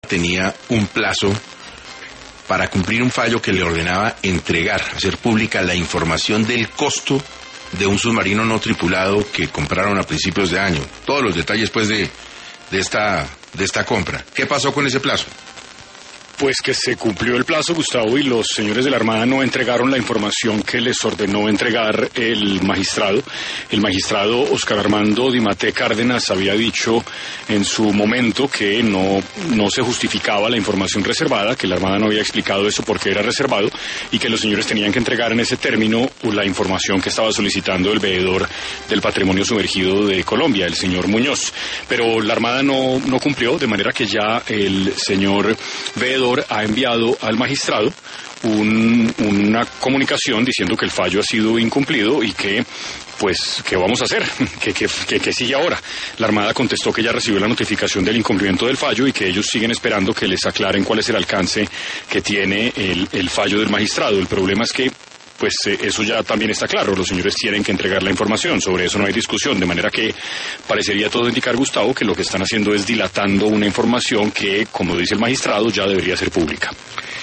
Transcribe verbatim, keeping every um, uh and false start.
tenía un plazo para cumplir un fallo que le ordenaba entregar, hacer pública la información del costo de un submarino no tripulado que compraron a principios de año. Todos los detalles, pues, de, de esta, de esta compra. ¿Qué pasó con ese plazo? Pues que se cumplió el plazo, Gustavo, y los señores de la Armada no entregaron la información que les ordenó entregar el magistrado. El magistrado Oscar Armando Di Matteo Cárdenas había dicho en su momento que no, no se justificaba la información reservada, que la Armada no había explicado eso porque era reservado, y que los señores tenían que entregar en ese término la información que estaba solicitando el veedor del patrimonio sumergido de Colombia, el señor Muñoz. Pero la Armada no, no cumplió, de manera que ya el señor veedor ha enviado al magistrado un, una comunicación diciendo que el fallo ha sido incumplido y que, pues, ¿qué vamos a hacer? ¿Qué, qué, qué, qué sigue ahora? La Armada contestó que ya recibió la notificación del incumplimiento del fallo y que ellos siguen esperando que les aclaren cuál es el alcance que tiene el, el fallo del magistrado. El problema es que pues eh, eso ya también está claro, los señores tienen que entregar la información, sobre eso no hay discusión, de manera que parecería todo indicar, Gustavo, que lo que están haciendo es dilatando una información que, como dice el magistrado, ya debería ser pública.